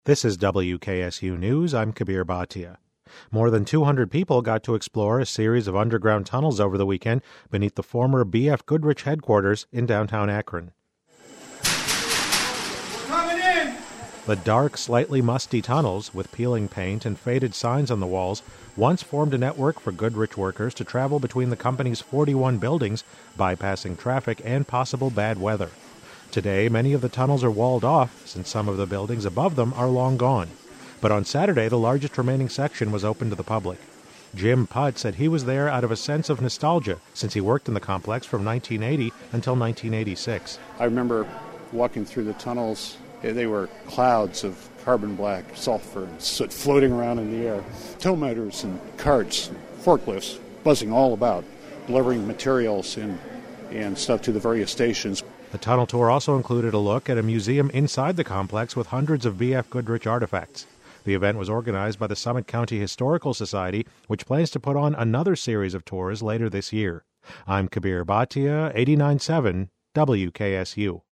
This is WKSU News. I'm Kabir Bhatia. More than 200 people got to explore a series of underground tunnels over the weekend beneath the former B.F. Goodrich headquarters in downtown Akron. Coming in! The dark, slightly musty tunnels, with peeling paint and faded signs on the walls, once formed a network for Goodrich workers to travel between the company's 41 buildings, bypassing traffic and possible bad weather. Today, many of the tunnels are walled off, since some of the buildings above them are long gone. But on Saturday, the largest remaining section was open to the public. Jim Putt said he was there out of a sense of nostalgia, since he worked in the complex from 1980 until 1986. I remember walking through the tunnels. They were clouds of carbon black, sulfur, and soot floating around in the air. Tow motors and carts and forklifts buzzing all about, delivering materials and stuff to the various stations. The tunnel tour also included a look at a museum inside the complex with hundreds of B.F. Goodrich artifacts. The event was organized by the Summit County Historical Society, which plans to put on another series of tours later this year. I'm Kabir Bhatia, 89.7 WKSU.